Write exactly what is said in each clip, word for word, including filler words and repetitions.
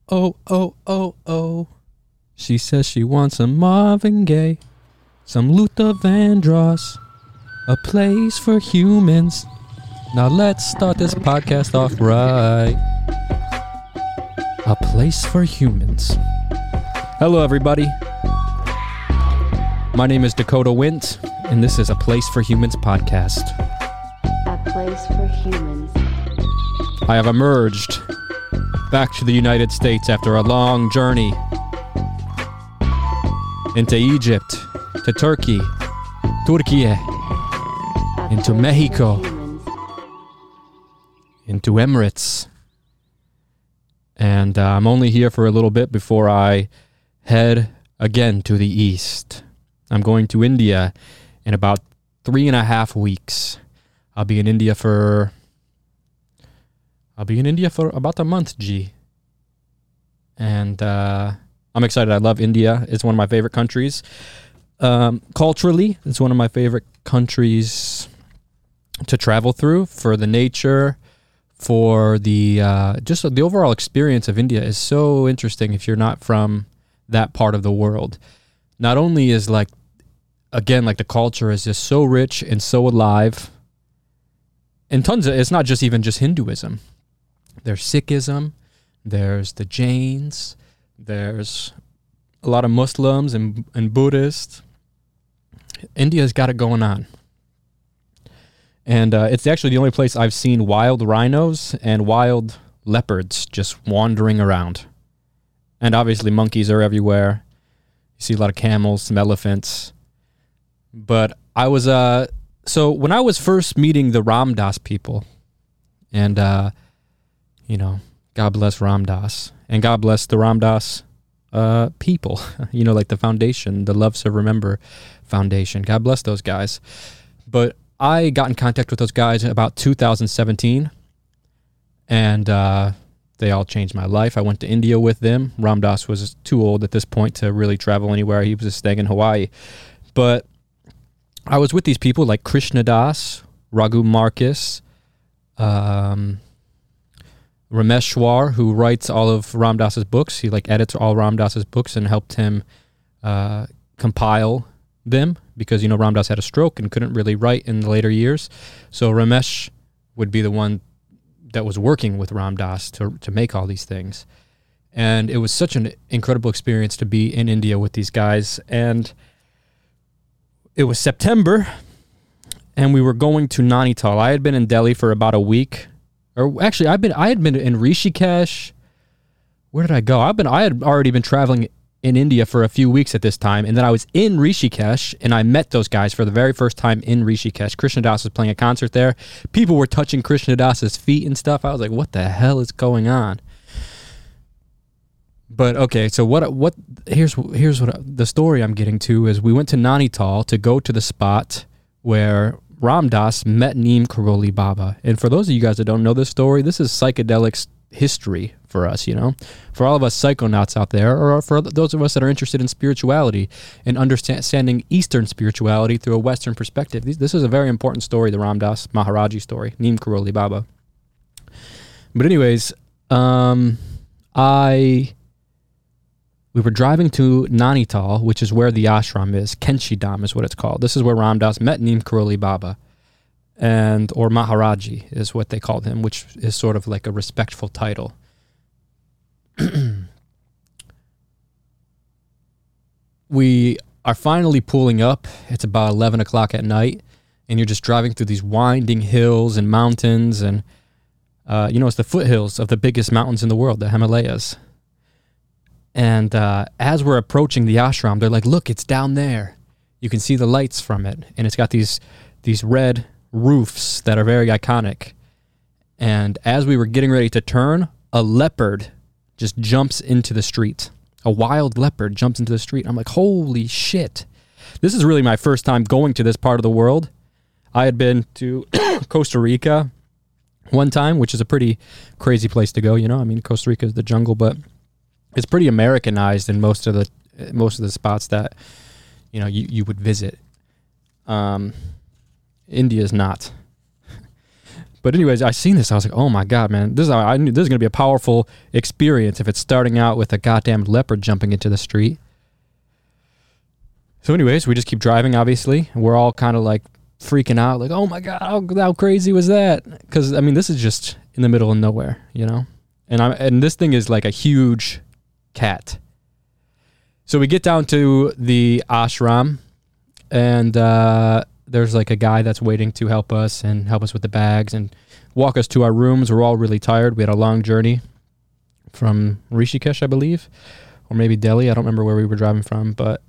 Oh, oh, oh, oh. She says she wants some Marvin Gaye, some Luther Vandross, a place for humans. Now let's start this podcast off right. A place for humans. Hello, everybody. My name is Dakota Wint, and this is A Place for Humans podcast. A place for humans. I have emerged back to the United States after a long journey into Egypt, to Turkey, Turkey, A into place Mexico, for humans. into Emirates. And uh, I'm only here for a little bit before I head again to the east. I'm going to India in about three and a half weeks. I'll be in India for... I'll be in India for about a month, G. And uh, I'm excited. I love India. It's one of my favorite countries. Um, culturally, it's one of my favorite countries to travel through for the nature, for the uh, just the overall experience of India is so interesting if you're not from that part of the world. Not only is like, again, like the culture is just so rich and so alive. And tons of, it's not just even just Hinduism. There's Sikhism, there's the Jains, there's a lot of Muslims and, and Buddhists. India's got it going on. And uh, it's actually the only place I've seen wild rhinos and wild leopards just wandering around. And obviously monkeys are everywhere. You see a lot of camels, some elephants. But I was, uh, so when I was first meeting the Ram Dass people, and, uh, you know, God bless Ram Dass, and God bless the Ram Dass uh, people, you know, like the foundation, the Love Serve Remember Foundation. God bless those guys. But I got in contact with those guys in about two thousand seventeen, and uh, they all changed my life. I went to India with them. Ram Dass was too old at this point to really travel anywhere. He was just staying in Hawaii. But I was with these people like Krishna Das, Raghu Marcus, um, Rameshwar, who writes all of Ram Dass's books. He like edits all Ram Dass's books and helped him uh, compile them because, you know, Ram Dass had a stroke and couldn't really write in the later years. So Ramesh would be the one that was working with Ram Dass to, to make all these things. And it was such an incredible experience to be in India with these guys. And it was September, and we were going to Nainital. I had been in Delhi for about a week. Or actually, I've been I had been in Rishikesh. Where did I go? I've been I had already been traveling in India for a few weeks at this time, and then I was in Rishikesh, and I met those guys for the very first time in Rishikesh. Krishna Das was playing a concert there. People were touching Krishna Das's feet and stuff. I was like, "What the hell is going on?" But okay, so what? What? Here's here's what the story I'm getting to is we went to Nainital to go to the spot where Ram Dass met Neem Karoli Baba. And for those of you guys that don't know this story, this is psychedelics history for us, you know, for all of us psychonauts out there, or for those of us that are interested in spirituality and understanding Eastern spirituality through a Western perspective. This is a very important story, the Ram Dass Maharaji story, Neem Karoli Baba. But anyways, um, I... we were driving to Nainital, which is where the ashram is. Kenshi Dham is what it's called. This is where Ram Dass met Neem Karoli Baba, and or Maharaji is what they called him, which is sort of like a respectful title. We are finally pulling up. It's about eleven o'clock at night, and you're just driving through these winding hills and mountains, and uh, you know, it's the foothills of the biggest mountains in the world, the Himalayas. And uh, as we're approaching the ashram, they're like, look, it's down there. You can see the lights from it. And it's got these these red roofs that are very iconic. And as we were getting ready to turn, a leopard just jumps into the street. A wild leopard jumps into the street. I'm like, holy shit. This is really my first time going to this part of the world. I had been to Costa Rica one time, which is a pretty crazy place to go, you know. I mean, Costa Rica is the jungle, but it's pretty Americanized in most of the most of the spots that, you know, you, you would visit. Um, India is not. But anyways, I seen this. I was like, oh my God, man. This is, I knew this is going to be a powerful experience if it's starting out with a goddamn leopard jumping into the street. So anyways, we just keep driving, obviously. We're all kind of like freaking out. Like, oh my God, how, how crazy was that? Because, I mean, this is just in the middle of nowhere, you know? And I'm, and this thing is like a huge cat. So we get down to the ashram, and uh, there's like a guy that's waiting to help us and help us with the bags and walk us to our rooms. We're all really tired. We had a long journey from Rishikesh, I believe, or maybe Delhi. I don't remember where we were driving from, but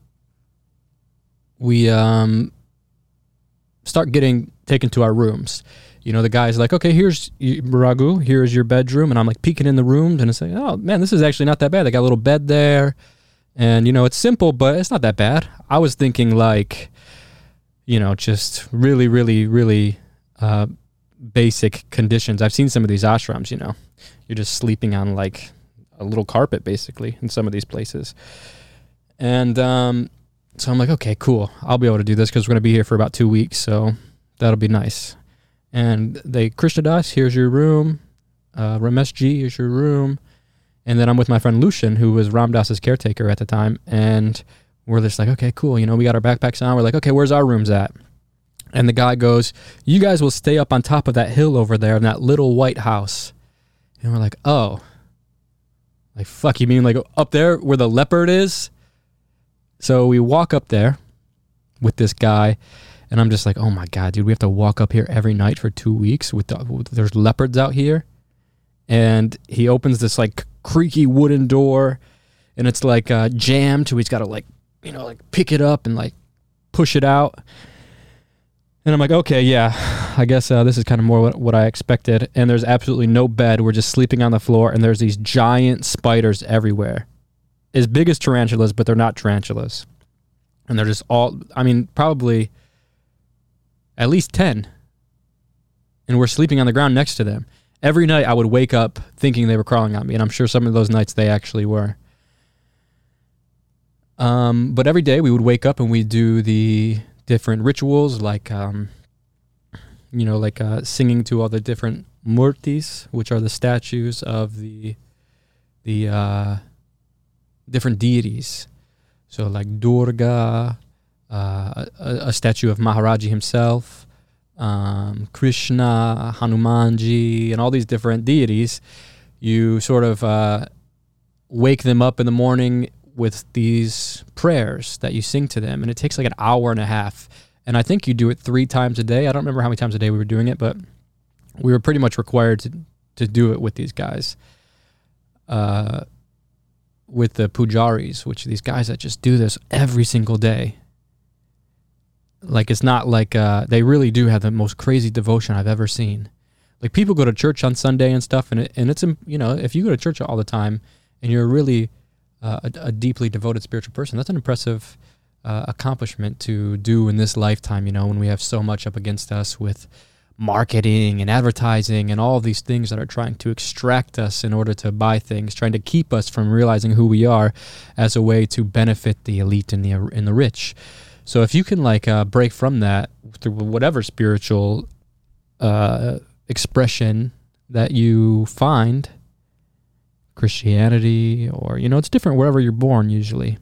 we um, start getting taken to our rooms. You know, the guy's like, okay, here's Raghu, here's your bedroom. And I'm like peeking in the rooms, and it's like, oh man, this is actually not that bad. They got a little bed there. And, you know, it's simple, but it's not that bad. I was thinking like, you know, just really, really, really uh, basic conditions. I've seen some of these ashrams, you know. You're just sleeping on like a little carpet, basically, in some of these places. And um, so I'm like, okay, cool. I'll be able to do this because we're going to be here for about two weeks. So that'll be nice. And they, Krishna Das, here's your room. Uh, Ramesh Ji, here's your room. And then I'm with my friend Lucian, who was Ram Dass's caretaker at the time. And we're just like, okay, cool. You know, we got our backpacks on. We're like, okay, where's our rooms at? And the guy goes, you guys will stay up on top of that hill over there in that little white house. And we're like, oh. Like, fuck, you mean like up there where the leopard is? So we walk up there with this guy. And I'm just like, oh my God, dude, we have to walk up here every night for two weeks. With, the, with there's leopards out here. And he opens this like creaky wooden door, and it's like uh, jammed, so he's got to like, you know, like pick it up and like push it out. And I'm like, okay, yeah, I guess uh, this is kind of more what, what I expected. And there's absolutely no bed. We're just sleeping on the floor, and there's these giant spiders everywhere. As big as tarantulas, but they're not tarantulas. And they're just all, I mean, probably at least ten. And we're sleeping on the ground next to them. Every night I would wake up thinking they were crawling on me, and I'm sure some of those nights they actually were. Um, but every day we would wake up and we'd do the different rituals, like, um, you know, like uh, singing to all the different murtis, which are the statues of the the uh, different deities. So like Durga, uh, a, a statue of Maharaji himself, um, Krishna, Hanumanji, and all these different deities. You sort of uh, wake them up in the morning with these prayers that you sing to them, and it takes like an hour and a half. And I think you do it three times a day. I don't remember how many times a day we were doing it, but we were pretty much required to to do it with these guys, uh, with the pujaris, which are these guys that just do this every single day. Like, it's not like, uh, they really do have the most crazy devotion I've ever seen. Like, people go to church on Sunday and stuff, and it, and it's, you know, if you go to church all the time and you're really uh, a, a deeply devoted spiritual person, that's an impressive uh, accomplishment to do in this lifetime, you know, when we have so much up against us with marketing and advertising and all of these things that are trying to extract us in order to buy things, trying to keep us from realizing who we are as a way to benefit the elite and the, and the rich. So if you can like uh, break from that through whatever spiritual uh, expression that you find, Christianity or, you know, it's different wherever you're born usually,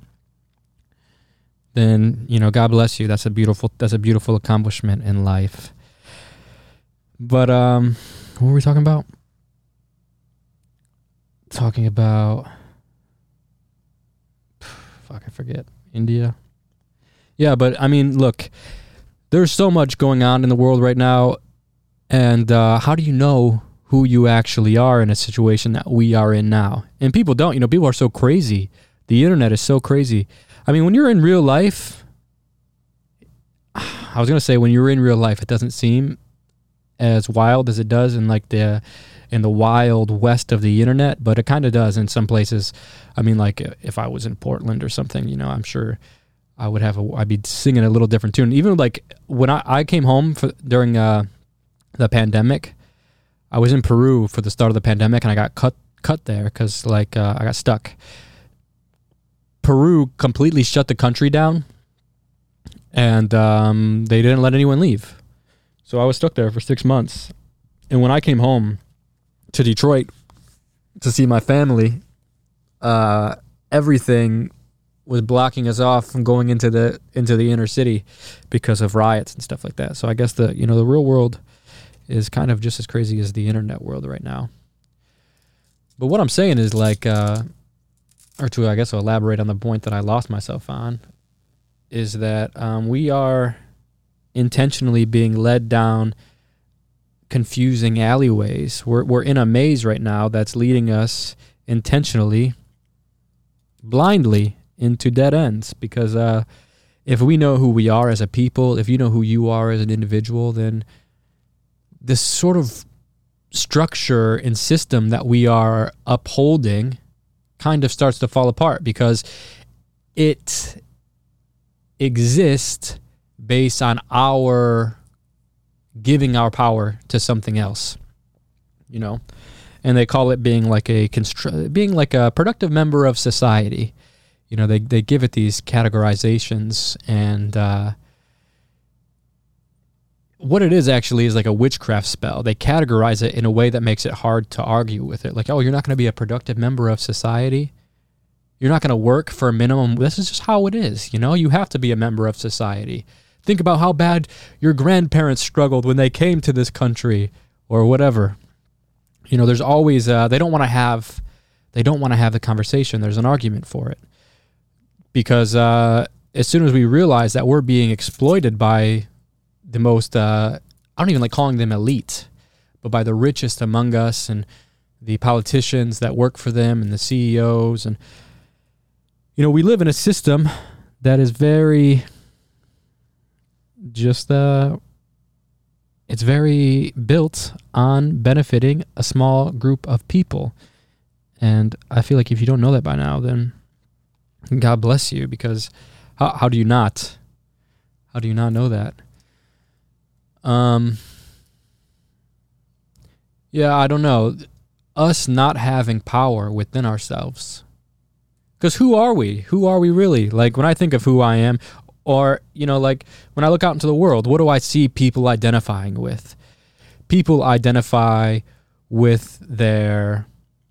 then, you know, God bless you. That's a beautiful, that's a beautiful accomplishment in life. But um, what were we talking about? Talking about, fuck, I forget. India. Yeah, but I mean, look, there's so much going on in the world right now, and uh, how do you know who you actually are in a situation that we are in now? And people don't, you know, people are so crazy. The internet is so crazy. I mean, when you're in real life, I was going to say when you're in real life, it doesn't seem as wild as it does in like the in the wild west of the internet, but it kind of does in some places. I mean, like if I was in Portland or something, you know, I'm sure I would have a, I'd be singing a little different tune. Even like when I, I came home for, during uh, the pandemic, I was in Peru for the start of the pandemic, and I got cut cut there because like uh, I got stuck. Peru completely shut the country down, and um, they didn't let anyone leave. So I was stuck there for six months, And when I came home to Detroit to see my family, uh, everything was blocking us off from going into the into the inner city because of riots and stuff like that. So I guess the you know the real world is kind of just as crazy as the internet world right now. But what I'm saying is like, uh, or to I guess I'll elaborate on the point that I lost myself on, is that um, we are intentionally being led down confusing alleyways. We're we're in a maze right now that's leading us intentionally, blindly into dead ends. Because uh, if we know who we are as a people, if you know who you are as an individual, then this sort of structure and system that we are upholding kind of starts to fall apart, because it exists based on our giving our power to something else, you know, and they call it being like a constru- being like a productive member of society. You know, they they give it these categorizations, and uh, what it is actually is like a witchcraft spell. They categorize it in a way that makes it hard to argue with it. Like, oh, you're not going to be a productive member of society. You're not going to work for a minimum. This is just how it is. You know, you have to be a member of society. Think about how bad your grandparents struggled when they came to this country or whatever. You know, there's always, uh, they don't want to have, they don't want to have the conversation. There's an argument for it. Because uh, as soon as we realize that we're being exploited by the most, uh, I don't even like calling them elite, but by the richest among us and the politicians that work for them and the C E Os. And, you know, we live in a system that is very just, uh, it's very built on benefiting a small group of people. And I feel like if you don't know that by now, then God bless you, because how, how do you not? How do you not know that? Um, yeah, I don't know. Us not having power within ourselves. Because who are we? Who are we really? Like, when I think of who I am, or, you know, like, when I look out into the world, what do I see people identifying with? People identify with their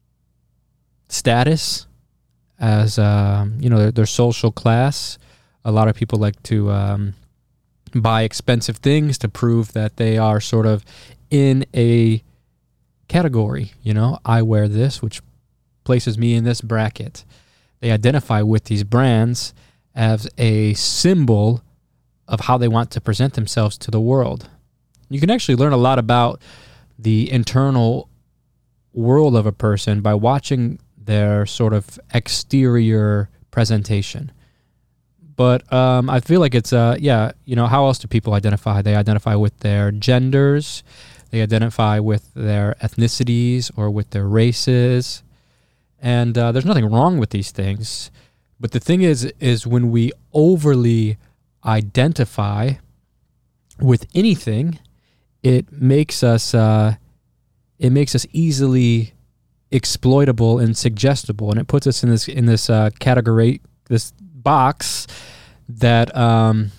status as, um, you know, their, their social class. A lot of people like to um, buy expensive things to prove that they are sort of in a category. You know, I wear this, which places me in this bracket. They identify with these brands as a symbol of how they want to present themselves to the world. You can actually learn a lot about the internal world of a person by watching their sort of exterior presentation. But um, I feel like it's, uh, yeah, you know, how else do people identify? They identify with their genders, they identify with their ethnicities or with their races. And uh, there's nothing wrong with these things. But the thing is, is when we overly identify with anything, it makes us, uh, it makes us easily exploitable and suggestible, and it puts us in this in this uh, category, this box that um,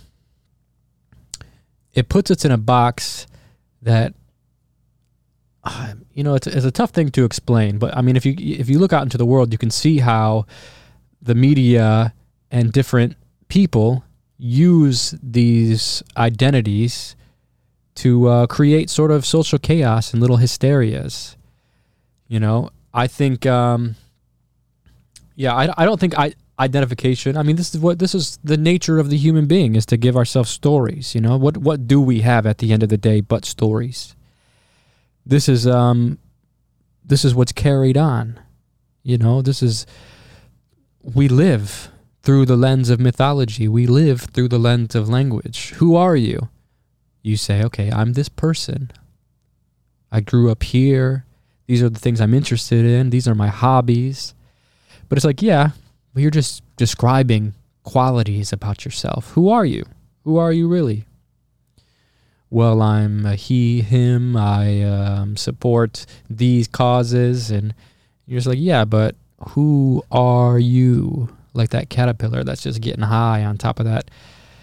it puts us in a box that uh, you know it's, it's a tough thing to explain. But I mean, if you if you look out into the world, you can see how the media and different people use these identities to uh, create sort of social chaos and little hysterias. You know, I think, um, yeah, I, I don't think I, identification, I mean, this is what, this is the nature of the human being, is to give ourselves stories, you know? What, what do we have at the end of the day but stories? This is, um, this is what's carried on, you know? This is, we live through the lens of mythology. We live through the lens of language. Who are you? You say, okay, I'm this person. I grew up here. These are the things I'm interested in. These are my hobbies. But it's like, yeah, well, you're just describing qualities about yourself. Who are you? Who are you really? Well, I'm a he, him. I um, support these causes. And you're just like, yeah, but who are you? Like that caterpillar that's just getting high on top of that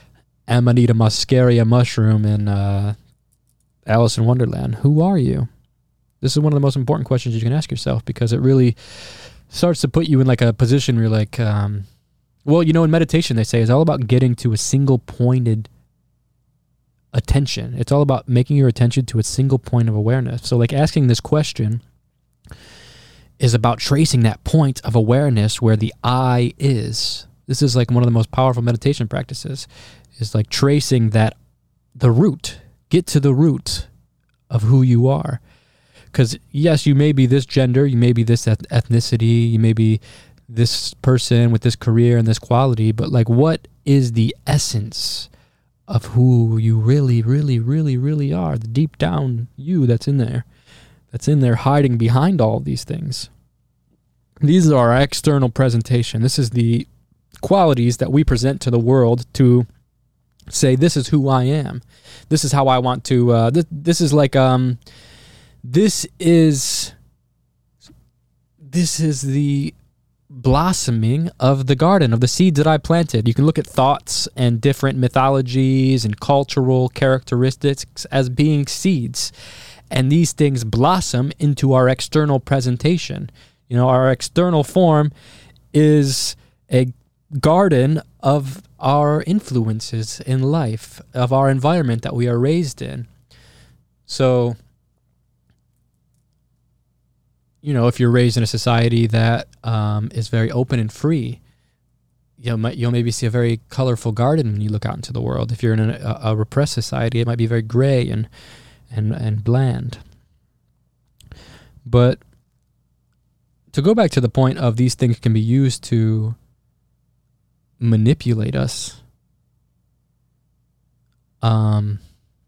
Amanita muscaria mushroom in uh, Alice in Wonderland. Who are you? This is one of the most important questions you can ask yourself, because it really starts to put you in like a position where you're like, um, well, you know, in meditation, they say it's all about getting to a single pointed attention. It's all about making your attention to a single point of awareness. So like asking this question is about tracing that point of awareness where the I is. This is like one of the most powerful meditation practices, is like tracing that, the root, get to the root of who you are. Because yes, you may be this gender, you may be this ethnicity, you may be this person with this career and this quality, but like, what is the essence of who you really, really, really, really are? The deep down you that's in there, that's in there hiding behind all of these things. These are our external presentation. This is the qualities that we present to the world to say, this is who I am. This is how I want to, uh, this, this is like, um, this is, this is the blossoming of the garden, of the seeds that I planted. You can look at thoughts and different mythologies and cultural characteristics as being seeds. And these things blossom into our external presentation. You know, our external form is a garden of our influences in life, of our environment that we are raised in. So, you know, if you're raised in a society that um, is very open and free, you'll, you'll maybe see a very colorful garden when you look out into the world. If you're in a, a repressed society, it might be very gray and and and bland. But to go back to the point of these things can be used to manipulate us, um,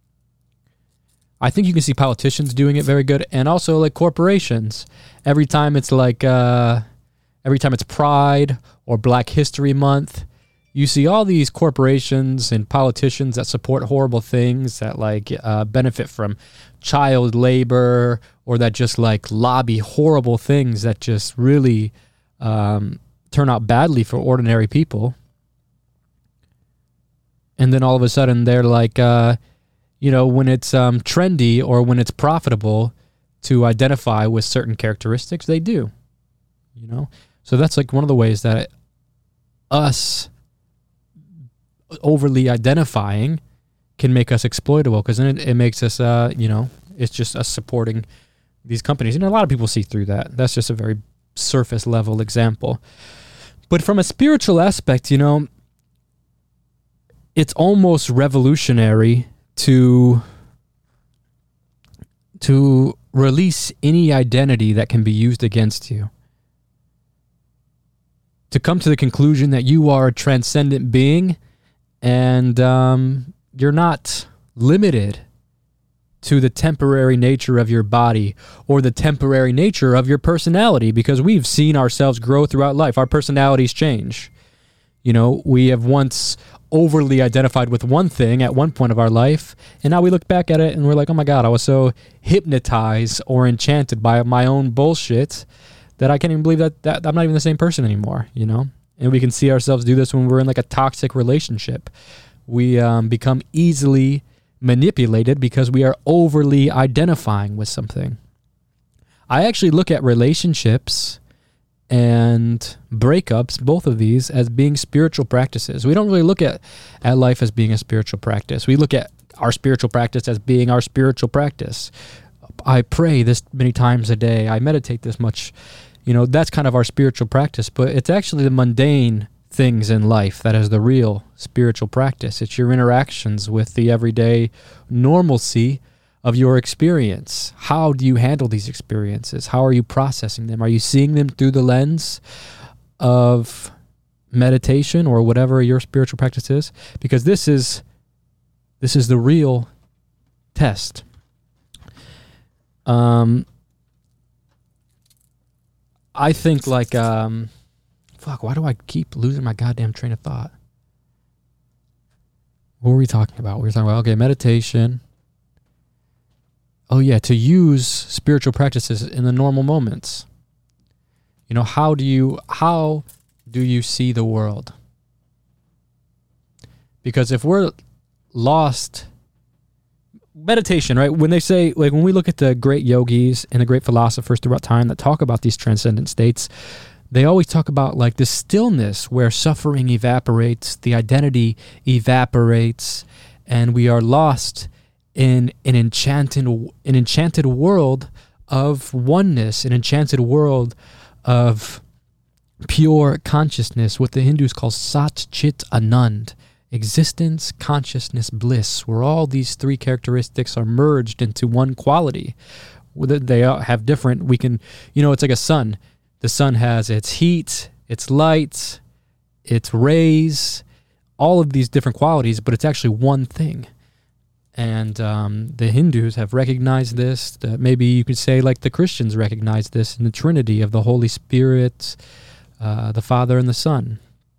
I think you can see politicians doing it very good, and also like corporations. Every time it's like, uh, every time it's Pride or Black History Month, you see all these corporations and politicians that support horrible things, that like uh, benefit from child labor, or that just like lobby horrible things that just really um, turn out badly for ordinary people. And then all of a sudden they're like, uh, you know, when it's um, trendy or when it's profitable to identify with certain characteristics, they do, you know? So that's like one of the ways that us overly identifying can make us exploitable, because then it, it makes us, uh, you know, it's just us supporting these companies. And a lot of people see through that. That's just a very surface level example. But from a spiritual aspect, you know, it's almost revolutionary to to release any identity that can be used against you. To come to the conclusion that you are a transcendent being, and um, you're not limited to the temporary nature of your body or the temporary nature of your personality, because we've seen ourselves grow throughout life. Our personalities change. You know, we have once overly identified with one thing at one point of our life, and now we look back at it and we're like, oh my God, I was so hypnotized or enchanted by my own bullshit that I can't even believe that, that I'm not even the same person anymore, you know? And we can see ourselves do this when we're in like a toxic relationship. We um, become easily manipulated because we are overly identifying with something. I actually look at relationships and breakups, both of these, as being spiritual practices. We don't really look at, at life as being a spiritual practice. We look at our spiritual practice as being our spiritual practice. I pray this many times a day. I meditate this much. You know, that's kind of our spiritual practice, but it's actually the mundane things in life that is the real spiritual practice. It's your interactions with the everyday normalcy of your experience. How do you handle these experiences? How are you processing them? Are you seeing them through the lens of meditation or whatever your spiritual practice is? Because this is this is the real test. Um, I think like um, fuck. Why do I keep losing my goddamn train of thought? What were we talking about? We were talking about okay, meditation. Oh yeah, to use spiritual practices in the normal moments. You know, how do you how do you see the world? Because if we're lost, meditation, right? When they say, like, when we look at the great yogis and the great philosophers throughout time that talk about these transcendent states, they always talk about, like, the stillness where suffering evaporates, the identity evaporates, and we are lost in an enchanted, an enchanted world of oneness, an enchanted world of pure consciousness, what the Hindus call Sat Chit Anand, existence, consciousness, bliss, where all these three characteristics are merged into one quality. They have different, we can, you know, it's like a sun. The sun has its heat, its light, its rays, all of these different qualities, but it's actually one thing. And um, the Hindus have recognized this. That maybe you could say, like the Christians recognize this in the Trinity of the Holy Spirit, uh, the Father and the Son.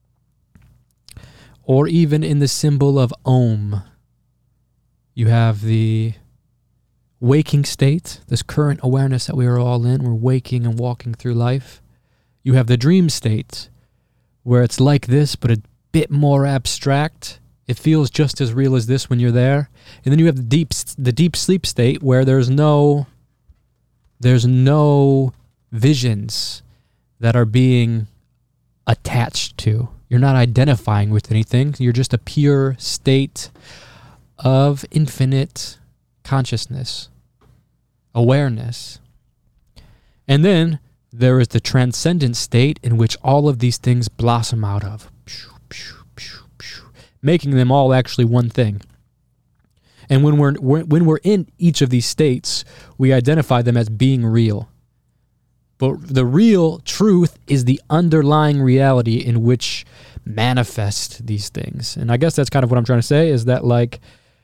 Or even in the symbol of Om. You have the waking state, this current awareness that we are all in. We're waking and walking through life. You have the dream state, where it's like this, but a bit more abstract. It feels just as real as this when you're there. And then you have the deep, the deep sleep state, where there's no, there's no visions that are being attached to. You're not identifying with anything. You're just a pure state of infinite consciousness, awareness. And then there is the transcendent state in which all of these things blossom out of, making them all actually one thing. And when we're when we're in each of these states, we identify them as being real. But the real truth is the underlying reality in which manifest these things. And I guess that's kind of what I'm trying to say, is that, like,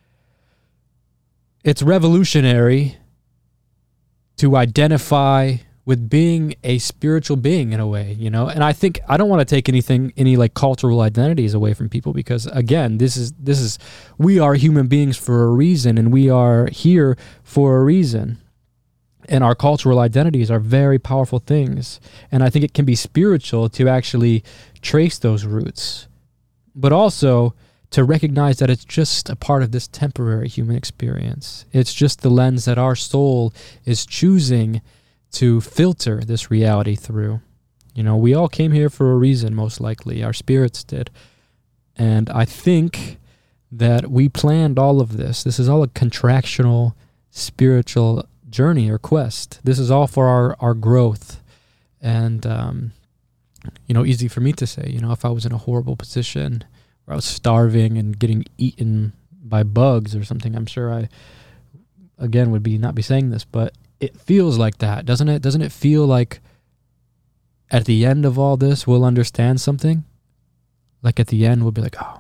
it's revolutionary to identify with being a spiritual being in a way, you know? And I think, I don't want to take anything, any like cultural identities away from people, because again, this is, this is, we are human beings for a reason, and we are here for a reason. And our cultural identities are very powerful things. And I think it can be spiritual to actually trace those roots, but also to recognize that it's just a part of this temporary human experience. It's just the lens that our soul is choosing to filter this reality through. You know, we all came here for a reason, most likely. Our spirits did. And I think that we planned all of this. This is all a contractional, spiritual journey or quest. This is all for our, our growth. And, um, you know, easy for me to say, you know, if I was in a horrible position where I was starving and getting eaten by bugs or something, I'm sure I, again, would be not be saying this, but it feels like that, doesn't it? Doesn't it feel like at the end of all this, we'll understand something? Like at the end, we'll be like, oh,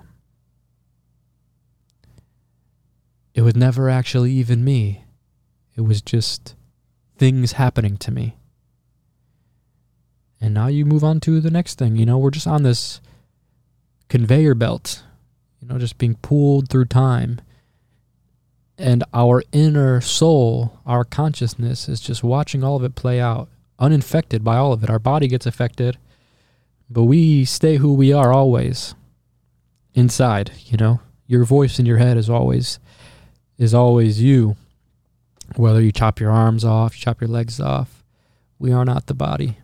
it was never actually even me. It was just things happening to me. And now you move on to the next thing. You know, we're just on this conveyor belt, you know, just being pulled through time. And our inner soul, our consciousness, is just watching all of it play out, uninfected by all of it. Our body gets affected, but we stay who we are always inside, you know. Your voice in your head is always is always you. Whether you chop your arms off, you chop your legs off, we are not the body.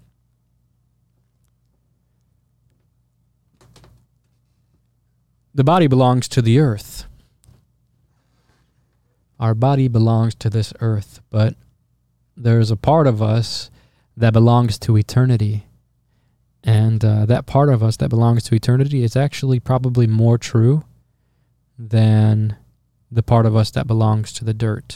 The body belongs to the earth. Our body belongs to this earth, but there's a part of us that belongs to eternity. And uh, that part of us that belongs to eternity is actually probably more true than the part of us that belongs to the dirt.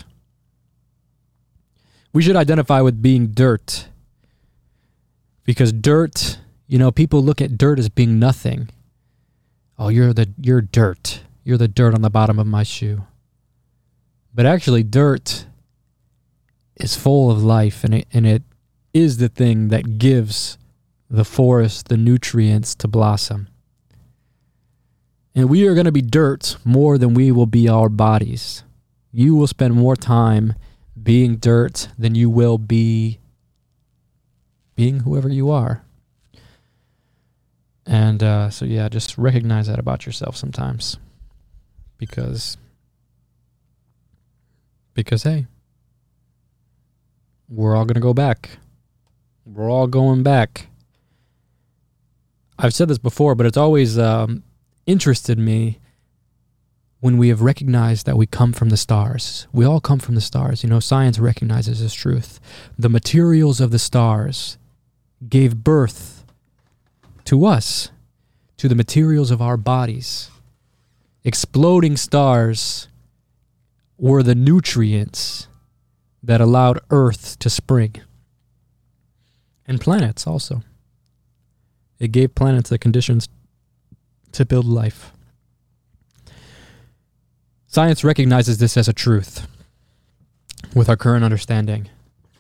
We should identify with being dirt, because dirt, you know, people look at dirt as being nothing. Oh, you're the you're dirt. You're the dirt on the bottom of my shoe. But actually, dirt is full of life, and it, and it is the thing that gives the forest the nutrients to blossom. And we are going to be dirt more than we will be our bodies. You will spend more time being dirt than you will be being whoever you are. And uh, so, yeah, just recognize that about yourself sometimes. Because Because, hey, we're all going to go back. We're all going back. I've said this before, but it's always um, interested me when we have recognized that we come from the stars. We all come from the stars. You know, science recognizes this truth. The materials of the stars gave birth to us, to the materials of our bodies. Exploding stars were the nutrients that allowed Earth to spring. And planets also. It gave planets the conditions to build life. Science recognizes this as a truth with our current understanding.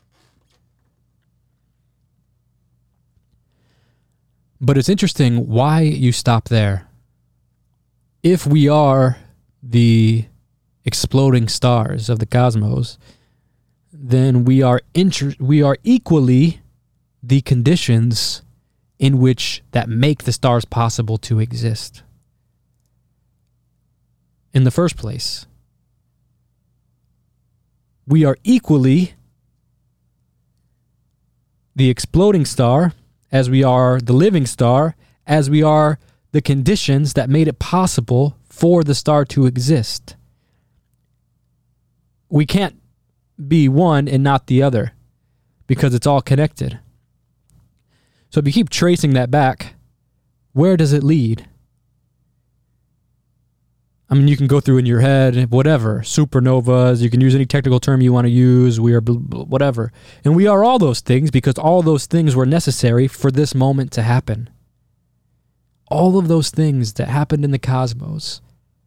But it's interesting why you stop there. If we are the exploding stars of the cosmos, then we are inter- we are equally the conditions in which that make the stars possible to exist. In the first place, we are equally the exploding star as we are the living star, as we are the conditions that made it possible for the star to exist. We can't be one and not the other because it's all connected. So if you keep tracing that back, where does it lead? I mean, you can go through in your head, whatever, supernovas, you can use any technical term you want to use, we are bl- bl- whatever. And we are all those things because all those things were necessary for this moment to happen. All of those things that happened in the cosmos.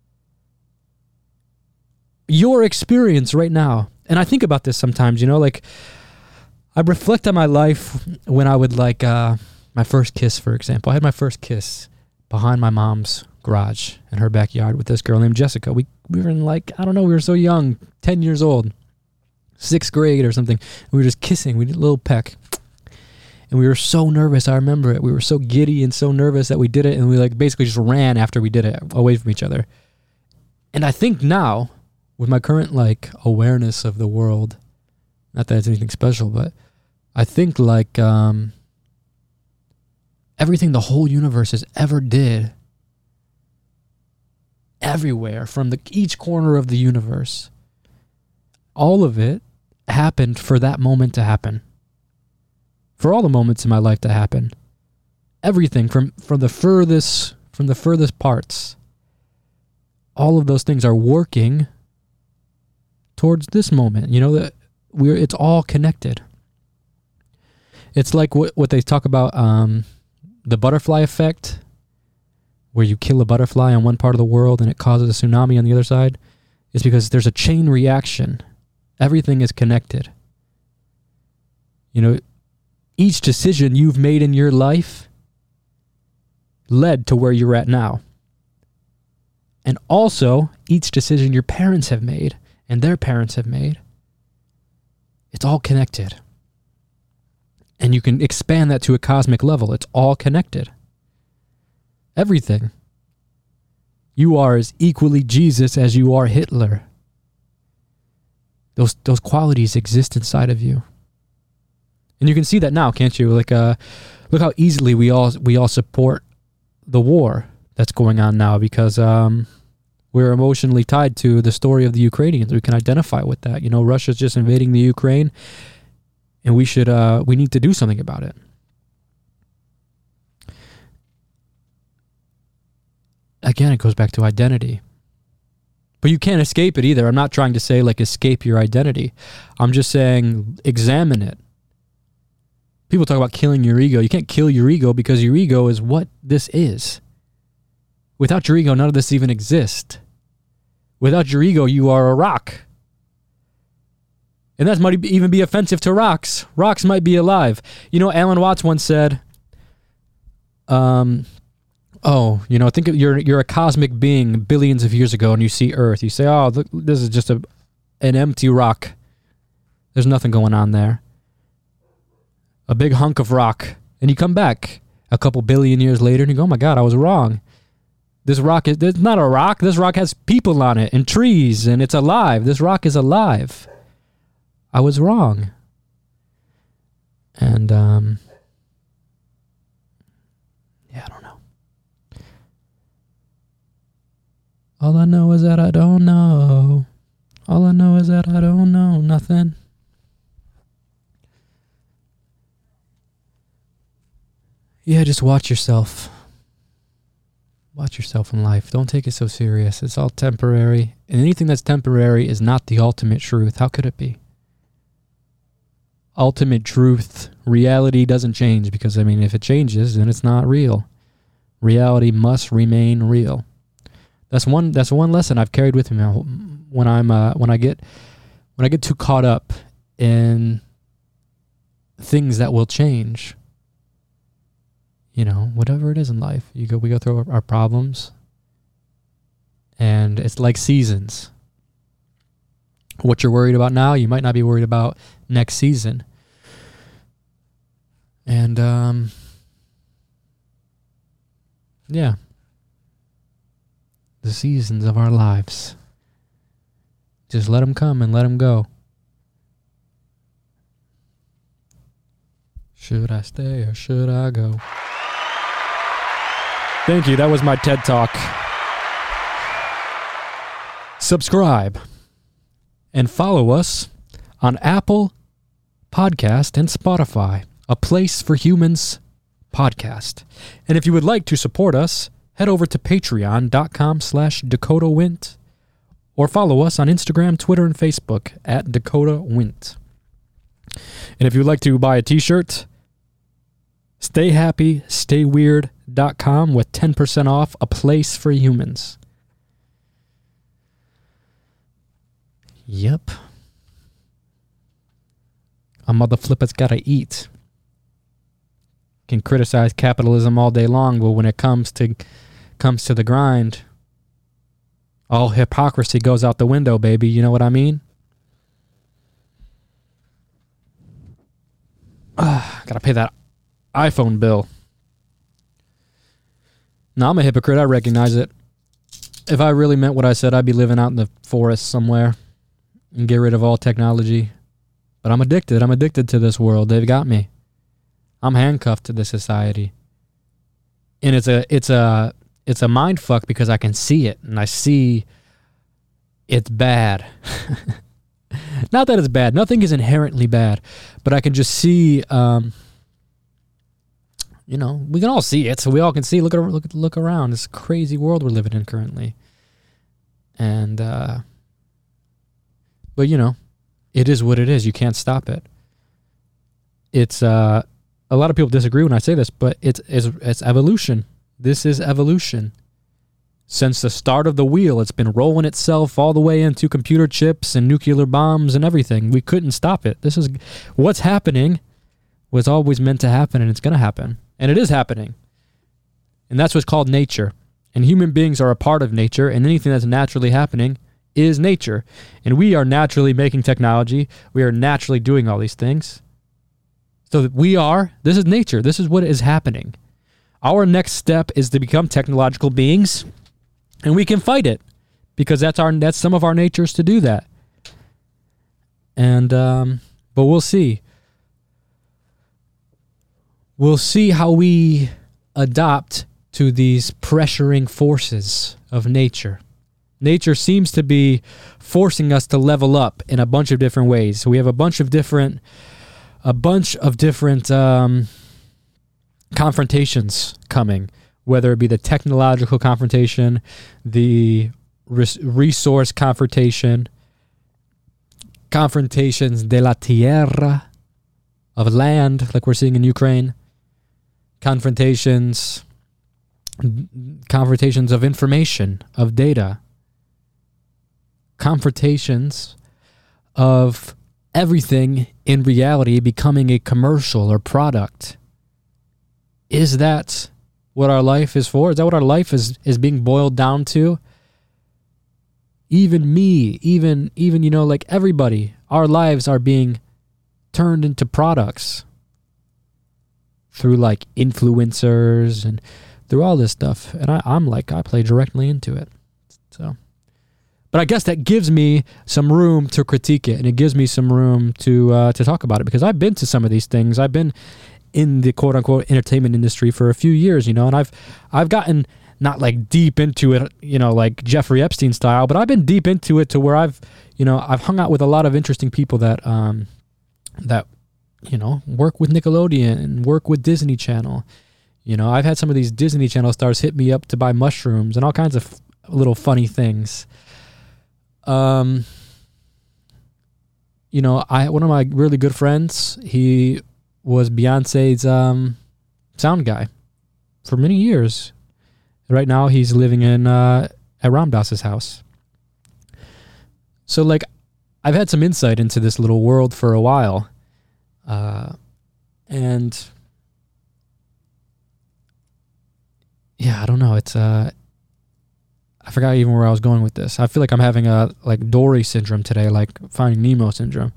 Your experience right now, and I think about this sometimes, you know, like, I reflect on my life when I would like, uh, my first kiss, for example. I had my first kiss behind my mom's garage in her backyard with this girl named Jessica. We we were in like, I don't know, we were so young, ten years old, sixth grade or something. We were just kissing. We did a little peck. And we were so nervous. I remember it. We were so giddy and so nervous that we did it. And we like basically just ran after we did it away from each other. And I think now, with my current like awareness of the world, not that it's anything special, but I think like um, everything the whole universe has ever did, everywhere, from the each corner of the universe, all of it happened for that moment to happen. For all the moments in my life to happen. Everything from, from the furthest from the furthest parts. All of those things are working towards this moment. You know, that we're it's all connected. It's like what what they talk about, um, the butterfly effect, where you kill a butterfly on one part of the world and it causes a tsunami on the other side. It's because there's a chain reaction. Everything is connected. You know, each decision you've made in your life led to where you're at now. And also, each decision your parents have made and their parents have made, it's all connected. And you can expand that to a cosmic level. It's all connected. Everything. You are as equally Jesus as you are Hitler. Those those qualities exist inside of you. And you can see that now, can't you? Like, uh, look how easily we all we all support the war that's going on now because um, we're emotionally tied to the story of the Ukrainians. We can identify with that. You know, Russia's just invading the Ukraine, and we should uh, we need to do something about it. Again, it goes back to identity. But you can't escape it either. I'm not trying to say, like, escape your identity. I'm just saying, examine it. People talk about killing your ego. You can't kill your ego because your ego is what this is. Without your ego, none of this even exists. Without your ego, you are a rock. And that might even be offensive to rocks. Rocks might be alive. You know, Alan Watts once said, um... oh, you know, think of, you're you're a cosmic being billions of years ago and you see Earth. You say, oh, look, this is just a an empty rock. There's nothing going on there. A big hunk of rock. And you come back a couple billion years later and you go, oh my God, I was wrong. This rock is it's not a rock. This rock has people on it and trees, and it's alive. This rock is alive. I was wrong. And, um, yeah, I don't know. All I know is that I don't know. All I know is that I don't know nothing. Yeah, just watch yourself. Watch yourself in life. Don't take it so serious. It's all temporary. And anything that's temporary is not the ultimate truth. How could it be? Ultimate truth, reality doesn't change because, I mean, if it changes, then it's not real. Reality must remain real. That's one. That's one lesson I've carried with me now. When I'm uh, when I get when I get too caught up in things that will change. You know, whatever it is in life, you go. We go through our, our problems, and it's like seasons. What you're worried about now, you might not be worried about next season. And, um, yeah. The seasons of our lives. Just let them come and let them go. Should I stay or should I go? Thank you. That was my TED Talk. Subscribe and follow us on Apple Podcast and Spotify, A Place for Humans podcast. And if you would like to support us, head over to patreon.com slash Dakota Wint or follow us on Instagram, Twitter, and Facebook at Dakota Wint. And if you'd like to buy a t-shirt, stay happy, stay weird dot com with ten percent off A Place for Humans. Yep. A mother flipper's gotta eat. Can criticize capitalism all day long, but when it comes to comes to the grind, all hypocrisy goes out the window, baby. You know what I mean? Ah, gotta pay that iPhone bill. Now, I'm a hypocrite. I recognize it. If I really meant what I said, I'd be living out in the forest somewhere and get rid of all technology. But I'm addicted. I'm addicted to this world. They've got me. I'm handcuffed to this society. And it's a it's a it's a mind fuck because I can see it and I see it's bad. Not that it's bad. Nothing is inherently bad, but I can just see um you know, we can all see it, so we all can see. Look at look look around. This crazy world we're living in currently. And uh but you know, it is what it is. You can't stop it. It's uh a lot of people disagree when I say this, but it's it's, it's evolution. This is evolution. Since the start of the wheel, it's been rolling itself all the way into computer chips and nuclear bombs and everything. We couldn't stop it. This is what's happening was always meant to happen, and it's going to happen. And it is happening. And that's what's called nature. And human beings are a part of nature, and anything that's naturally happening is nature. And we are naturally making technology. We are naturally doing all these things. So we are, this is nature. This is what is happening. Our next step is to become technological beings, and we can fight it because that's our that's some of our natures to do that. And um, but we'll see. We'll see how we adopt to these pressuring forces of nature. Nature seems to be forcing us to level up in a bunch of different ways. So we have a bunch of different, a bunch of different um, confrontations coming, whether it be the technological confrontation, the res- resource confrontation, confrontations de la tierra, of land, like we're seeing in Ukraine, confrontations, confrontations of information, of data, confrontations of everything in reality becoming a commercial or product. Is that what our life is for? Is that what our life is, is being boiled down to? Even me, even, even, you know, like everybody, our lives are being turned into products through like influencers and through all this stuff. And I, I'm like, I play directly into it. So, but I guess that gives me some room to critique it, and it gives me some room to uh, to talk about it, because I've been to some of these things. I've been in the quote unquote entertainment industry for a few years, you know, and I've I've gotten not like deep into it, you know, like Jeffrey Epstein style, but I've been deep into it to where I've, you know, I've hung out with a lot of interesting people that um that you know work with Nickelodeon and work with Disney Channel. You know, I've had some of these Disney Channel stars hit me up to buy mushrooms and all kinds of f- little funny things. Um, you know, I one of my really good friends, he was Beyonce's um, sound guy for many years. Right now, he's living in uh, at Ram Dass's house. So, like, I've had some insight into this little world for a while, uh, and yeah, I don't know. It's uh, I forgot even where I was going with this. I feel like I'm having a like Dory syndrome today, like Finding Nemo syndrome.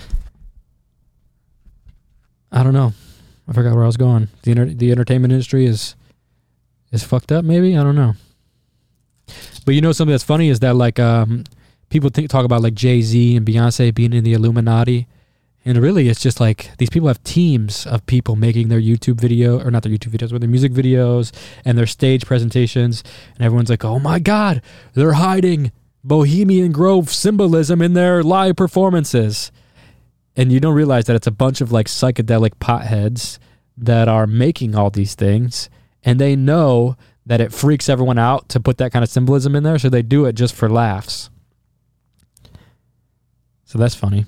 I don't know. I forgot where I was going. The inter- the entertainment industry is is fucked up. Maybe, I don't know. But you know something that's funny is that like um, people think, talk about like Jay-Z and Beyonce being in the Illuminati. And really, it's just like these people have teams of people making their YouTube video, or not their YouTube videos, but their music videos and their stage presentations. And everyone's like, oh my God, they're hiding Bohemian Grove symbolism in their live performances. And you don't realize that it's a bunch of like psychedelic potheads that are making all these things. And they know that it freaks everyone out to put that kind of symbolism in there. So they do it just for laughs. So that's funny.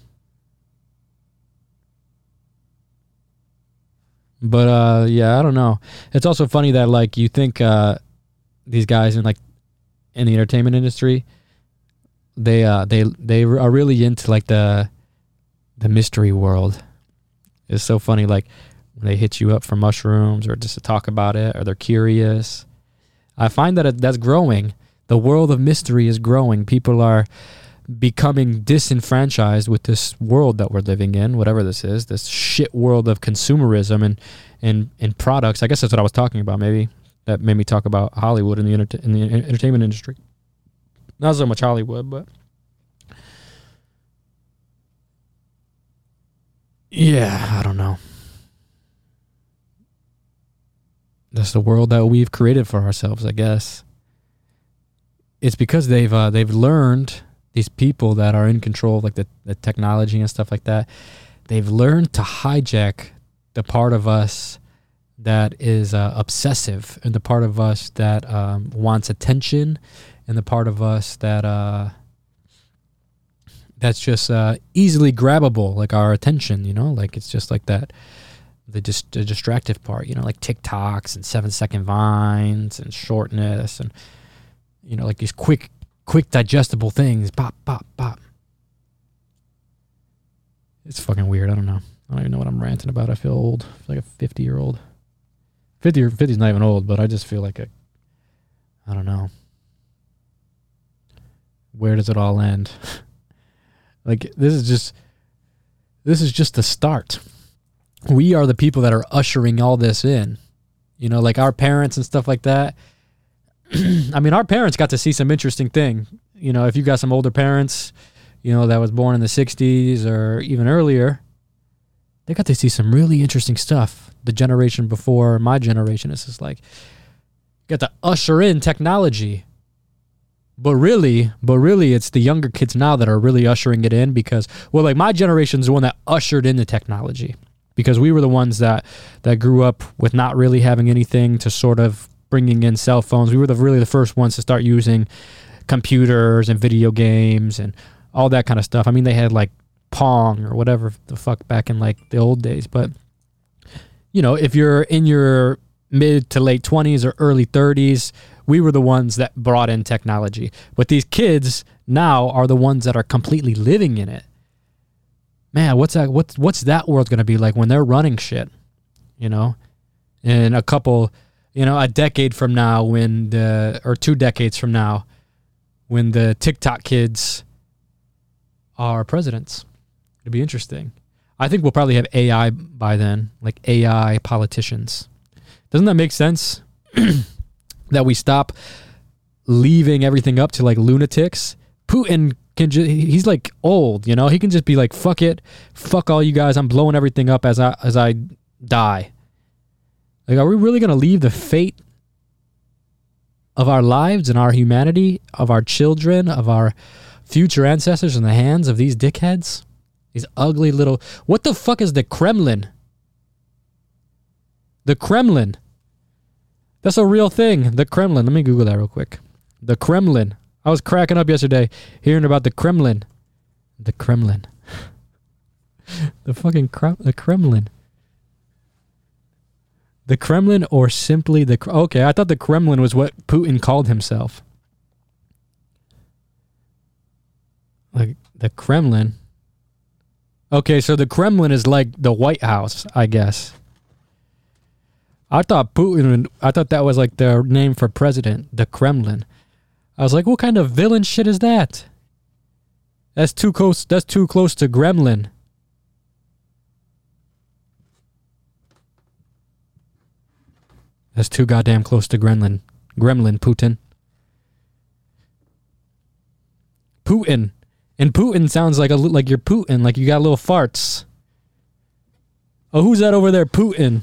But uh, yeah, I don't know. It's also funny that like you think uh, these guys in like in the entertainment industry, they uh, they they are really into like the the mystery world. It's so funny, like when they hit you up for mushrooms or just to talk about it, or they're curious. I find that it, that's growing. The world of mystery is growing. People are becoming disenfranchised with this world that we're living in, whatever this is, this shit world of consumerism and and and products. I guess that's what I was talking about. Maybe that made me talk about Hollywood and the enter- in the entertainment industry. Not so much Hollywood, but yeah, I don't know. That's the world that we've created for ourselves, I guess. It's because they've uh, they've learned. These people that are in control of like the, the technology and stuff like that, they've learned to hijack the part of us that is uh, obsessive, and the part of us that um, wants attention, and the part of us that uh, that's just uh, easily grabbable, like our attention, you know, like it's just like that, the, dis- the distractive part, you know, like TikToks and seven second vines and shortness, and you know, like these quick quick digestible things. Pop, pop, pop. It's fucking weird. I don't know. I don't even know what I'm ranting about. I feel old. I feel like a fifty year old. fifty or fifty is not even old, but I just feel like a, I don't know. Where does it all end? Like this is just, this is just the start. We are the people that are ushering all this in. You know, like our parents and stuff like that. I mean, our parents got to see some interesting thing. You know, if you got some older parents, you know, that was born in the sixties or even earlier, they got to see some really interesting stuff. The generation before my generation is just like, you got to usher in technology. But really, but really, it's the younger kids now that are really ushering it in because, well, like my generation's the one that ushered in the technology because we were the ones that, that grew up with not really having anything to sort of bringing in cell phones. We were the really the first ones to start using computers and video games and all that kind of stuff. I mean, they had like Pong or whatever the fuck back in like the old days. But, you know, if you're in your mid to late twenties or early thirties, we were the ones that brought in technology. But these kids now are the ones that are completely living in it. Man, what's that? What's, what's that world going to be like when they're running shit, you know, in a couple... You know, a decade from now when the, or two decades from now, when the TikTok kids are presidents. It'd be interesting. I think we'll probably have A I by then, like A I politicians. Doesn't that make sense? that we stop leaving everything up to like lunatics. Putin can just, he's like old, you know, he can just be like, fuck it, fuck all you guys, I'm blowing everything up as I as I die. Like, are we really gonna leave the fate of our lives and our humanity, of our children, of our future ancestors in the hands of these dickheads? These ugly little... What the fuck is the Kremlin? The Kremlin. That's a real thing. The Kremlin. Let me Google that real quick. The Kremlin. I was cracking up yesterday hearing about the Kremlin. The Kremlin. the fucking Krem- the Kremlin. The Kremlin, or simply the... Okay, I thought the Kremlin was what Putin called himself. Like, the Kremlin... Okay, so the Kremlin is like the White House, I guess. I thought Putin, I thought that was like their name for president, the Kremlin. I was like, what kind of villain shit is that? That's too close, that's too close to Gremlin. That's too goddamn close to Gremlin. Gremlin, Putin. Putin. And Putin sounds like a like you're Putin, like you got little farts. Oh, who's that over there? Putin.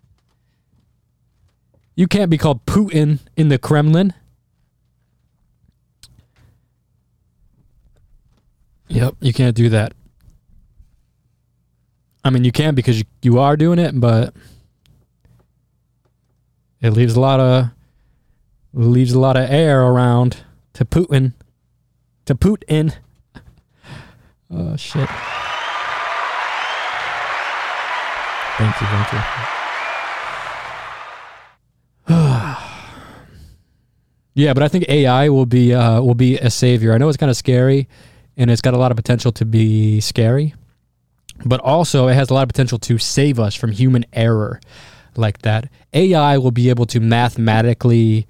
You can't be called Putin in the Kremlin. Yep, you can't do that. I mean, you can because you, you are doing it, but it leaves a lot of leaves a lot of air around to Putin. To Putin. Oh, shit. Thank you, thank you. Yeah, but I think A I will be uh, will be a savior. I know it's kind of scary, and it's got a lot of potential to be scary, but also it has a lot of potential to save us from human error like that. A I will be able to mathematically...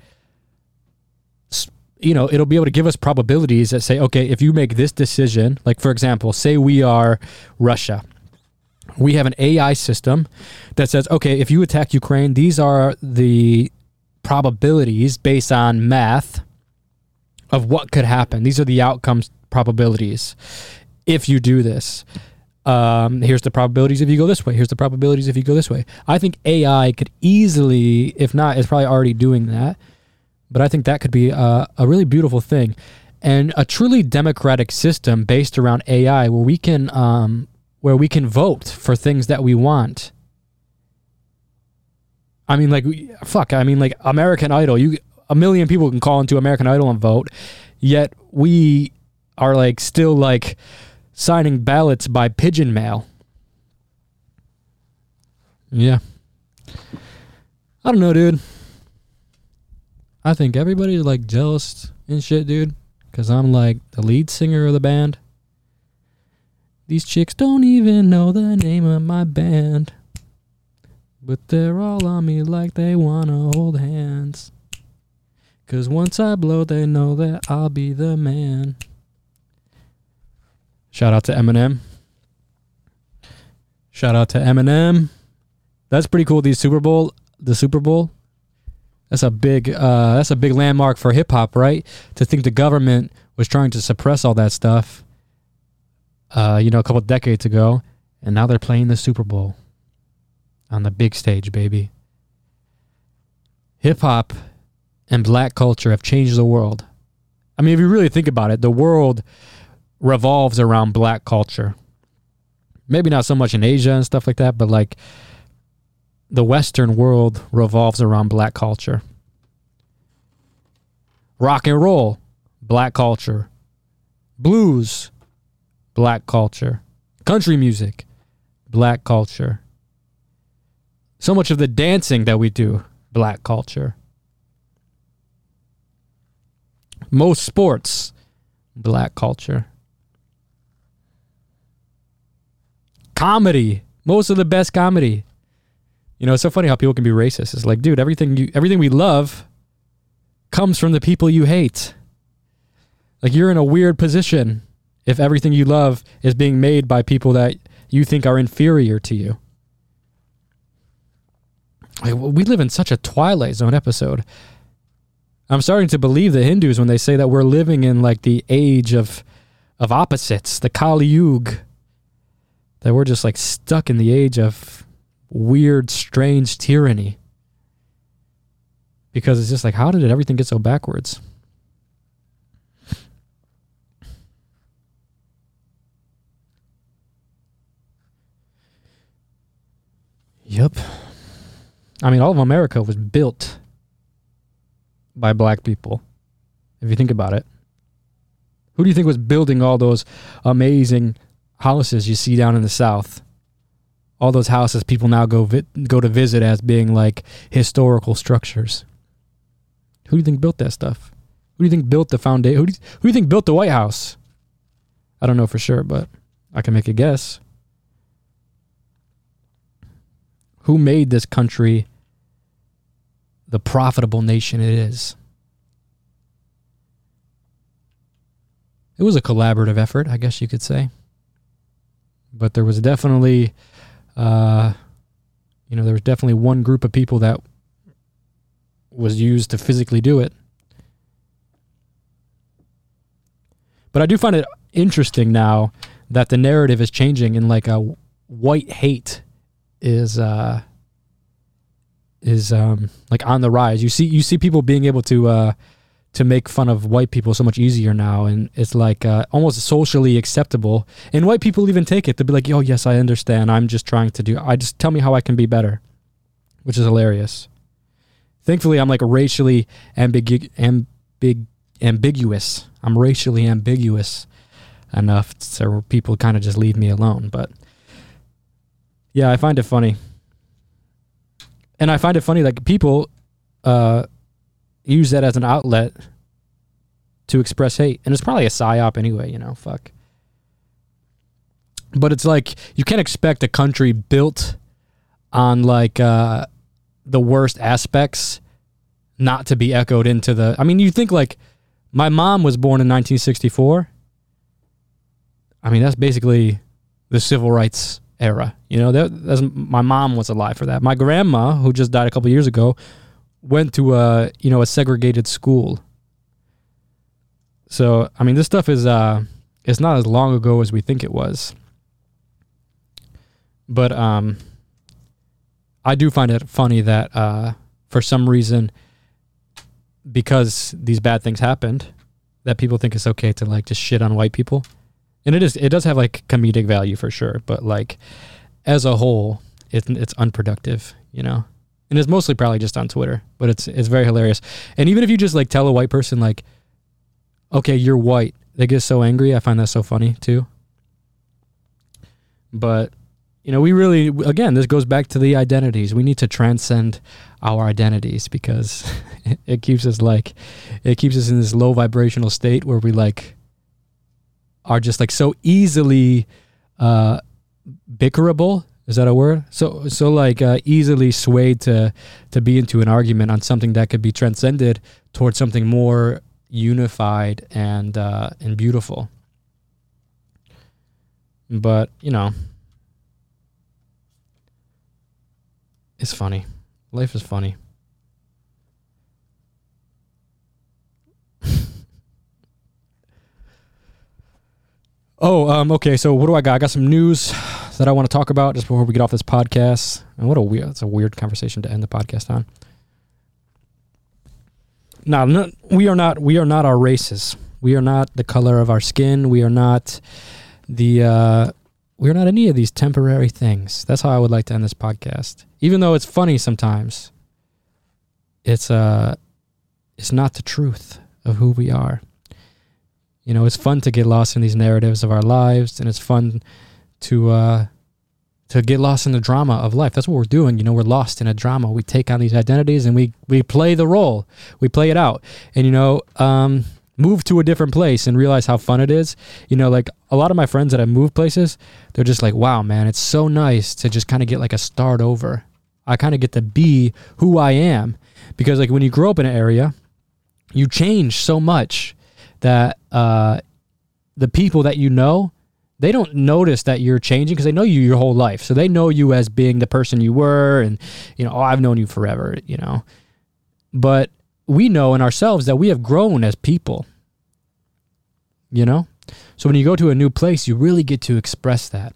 You know, it'll be able to give us probabilities that say, okay, if you make this decision, like for example, say we are Russia. We have an A I system that says, okay, if you attack Ukraine, these are the probabilities based on math of what could happen. These are the outcomes probabilities if you do this. Um, here's the probabilities if you go this way. Here's the probabilities if you go this way. I think A I could easily, if not, is probably already doing that. But I think that could be a, a really beautiful thing, and a truly democratic system based around A I, where we can um, where we can vote for things that we want. I mean, like, fuck. I mean, like American Idol. You a million people can call into American Idol and vote, yet we are like still like signing ballots by pigeon mail. Yeah, I don't know, dude. I think everybody's like jealous and shit, dude. Because I'm like the lead singer of the band. These chicks don't even know the name of my band. But they're all on me like they want to hold hands. Because once I blow, they know that I'll be the man. Shout out to Eminem. Shout out to Eminem. That's pretty cool. These Super Bowl, the Super Bowl. That's a big uh, that's a big landmark for hip hop, right? To think the government was trying to suppress all that stuff, uh, you know, a couple of decades ago, and now they're playing the Super Bowl on the big stage, baby. Hip hop and black culture have changed the world. I mean, if you really think about it, the world revolves around black culture. Maybe not so much in Asia and stuff like that, but like, the Western world revolves around black culture. Rock and roll, black culture. Blues, black culture. Country music, black culture. So much of the dancing that we do, black culture. Most sports, black culture. Comedy, most of the best comedy. You know, it's so funny how people can be racist. It's like, dude, everything you, everything we love comes from the people you hate. Like, you're in a weird position if everything you love is being made by people that you think are inferior to you. Like, we live in such a Twilight Zone episode. I'm starting to believe the Hindus when they say that we're living in like the age of of opposites, the Kali Yuga, that we're just like stuck in the age of weird, strange tyranny. Because it's just like, how did everything get so backwards? Yep. I mean, all of America was built by black people, if you think about it. Who do you think was building all those amazing houses you see down in the South? All those houses people now go vi- go to visit as being like historical structures. Who do you think built that stuff? Who do you think built the foundation? Who do you, who do you think built the White House? I don't know for sure, but I can make a guess. Who made this country the profitable nation it is? It was a collaborative effort, I guess you could say. But there was definitely, uh, you know, there was definitely one group of people that was used to physically do it. But I do find it interesting now that the narrative is changing, and like a white hate is uh, is um, like on the rise. You see, you see people being able to uh, to make fun of white people so much easier now, and it's like uh, almost socially acceptable. And white people even take it to be like, "Oh, yes, I understand. I'm just trying to do. I just tell me how I can be better," which is hilarious. Thankfully, I'm like racially ambigu- ambig- ambiguous. I'm racially ambiguous enough so people kind of just leave me alone. But yeah, I find it funny. And I find it funny, like people uh, use that as an outlet to express hate. And it's probably a psyop anyway, you know, fuck. But it's like, you can't expect a country built on like uh, the worst aspects not to be echoed into the... I mean, you think like, my mom was born in nineteen sixty-four. I mean, that's basically the civil rights era. You know, that, that's, my mom was alive for that. My grandma, who just died a couple years ago, went to a, you know, a segregated school. So, I mean, this stuff is, uh, it's not as long ago as we think it was. But um, I do find it funny that uh, for some reason, because these bad things happened, that people think it's okay to like just shit on white people. And it is, it does have like comedic value for sure, but like as a whole, it, it's unproductive, you know? And it's mostly probably just on Twitter, but it's it's very hilarious. And even if you just like tell a white person like, okay, you're white, they get so angry. I find that so funny too. But, you know, we really, again, this goes back to the identities. We need to transcend our identities because it, it keeps us like, it keeps us in this low vibrational state where we like are just like so easily uh, bickerable. Is that a word? So, so like uh, easily swayed to, to be into an argument on something that could be transcended towards something more unified and, uh, and beautiful. But, you know, it's funny. Life is funny. oh, um, okay. So what do I got? I got some news that I want to talk about just before we get off this podcast. And what a weird, it's a weird conversation to end the podcast on. Now, no, we are not, we are not our races. We are not the color of our skin. We are not the, uh, we are not any of these temporary things. That's how I would like to end this podcast. Even though it's funny sometimes, it's uh, it's not the truth of who we are. You know, it's fun to get lost in these narratives of our lives, and it's fun to uh, to get lost in the drama of life. That's what we're doing. You know, we're lost in a drama. We take on these identities, and we we play the role. We play it out. And, you know, um, move to a different place and realize how fun it is. You know, like a lot of my friends that have moved places, they're just like, wow, man, it's so nice to just kind of get like a start over. I kind of get to be who I am, because like when you grow up in an area, you change so much that uh, the people that you know, they don't notice that you're changing because they know you your whole life. So they know you as being the person you were, and, you know, oh, I've known you forever, you know. But we know in ourselves that we have grown as people. You know? So when you go to a new place, you really get to express that.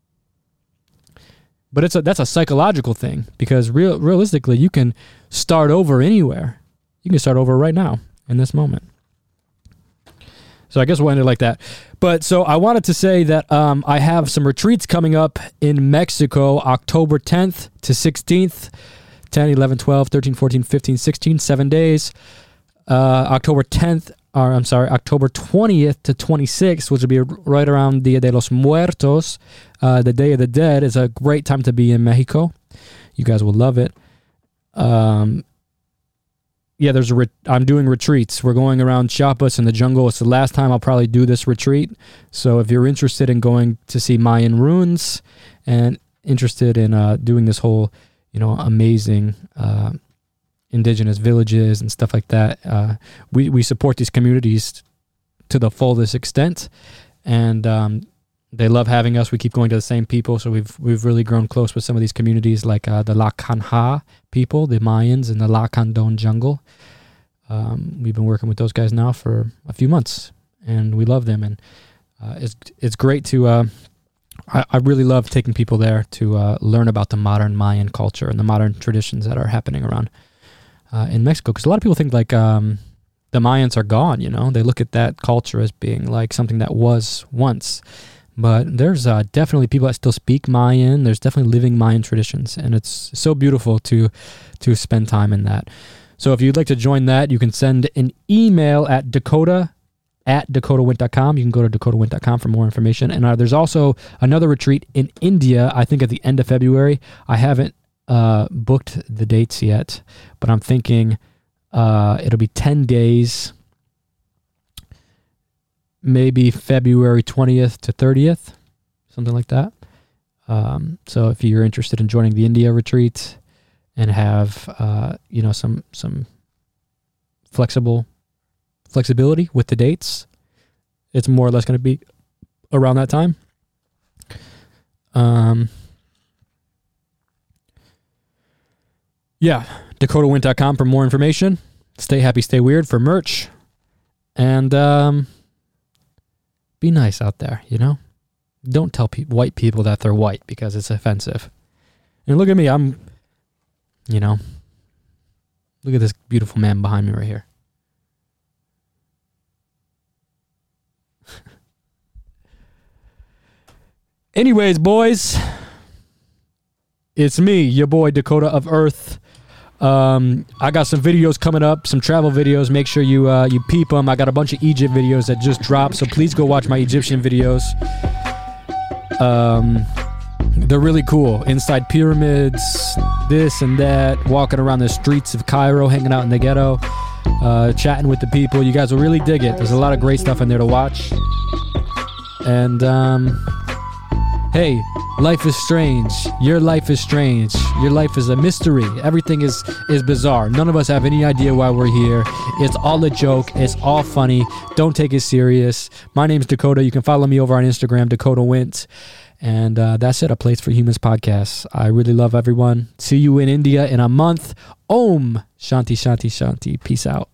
But it's a, that's a psychological thing, because real, realistically, you can start over anywhere. You can start over right now in this moment. So I guess we'll end it like that. But so I wanted to say that um, I have some retreats coming up in Mexico, October tenth to sixteenth, ten, eleven, twelve, thirteen, fourteen, fifteen, sixteen, seven days. Uh, October tenth, or I'm sorry, October twentieth to twenty-sixth, which will be right around Dia de los Muertos, uh, the Day of the Dead. Is a great time to be in Mexico. You guys will love it. Um, yeah, there's a. Re- I'm doing retreats. We're going around Chiapas in the jungle. It's the last time I'll probably do this retreat. So if you're interested in going to see Mayan ruins and interested in uh, doing this whole, you know, amazing uh, indigenous villages and stuff like that, uh, we we support these communities to the fullest extent, and um, they love having us. We keep going to the same people, so we've we've really grown close with some of these communities, like uh, the Lacanha people, the Mayans in the Lacandon jungle. Um, we've been working with those guys now for a few months, and we love them. And uh, it's it's great to. Uh, I, I really love taking people there to uh, learn about the modern Mayan culture and the modern traditions that are happening around uh, in Mexico. Because a lot of people think like um, the Mayans are gone. You know, they look at that culture as being like something that was once. But there's uh, definitely people that still speak Mayan. There's definitely living Mayan traditions, and it's so beautiful to to spend time in that. So if you'd like to join that, you can send an email at Dakota at dakota wint dot com. You can go to dakota wint dot com for more information. And uh, there's also another retreat in India, I think at the end of February. I haven't uh, booked the dates yet, but I'm thinking uh, it'll be ten days. Maybe February twentieth to thirtieth, something like that. Um, so if you're interested in joining the India retreat and have, uh, you know, some some flexible flexibility with the dates, it's more or less going to be around that time. Um, yeah, dakota wint dot com for more information. Stay happy, stay weird for merch. And um be nice out there, you know? Don't tell pe- white people that they're white because it's offensive. And look at me, I'm, you know, look at this beautiful man behind me right here. Anyways, boys, it's me, your boy Dakota of Earth. Um, I got some videos coming up, some travel videos. Make sure you uh, you peep them. I got a bunch of Egypt videos that just dropped, so please go watch my Egyptian videos. Um, they're really cool. Inside pyramids, this and that, walking around the streets of Cairo, hanging out in the ghetto, uh, chatting with the people. You guys will really dig it. There's a lot of great stuff in there to watch. And um, hey, life is strange. Your life is strange. Your life is a mystery. Everything is, is bizarre. None of us have any idea why we're here. It's all a joke. It's all funny. Don't take it serious. My name's Dakota. You can follow me over on Instagram, Dakota Wint. And uh, that's it, A Place for Humans podcast. I really love everyone. See you in India in a month. Om. Shanti, Shanti, Shanti. Peace out.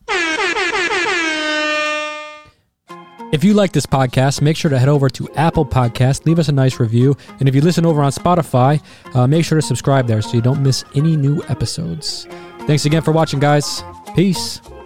If you like this podcast, make sure to head over to Apple Podcasts, leave us a nice review. And if you listen over on Spotify, uh, make sure to subscribe there so you don't miss any new episodes. Thanks again for watching, guys. Peace.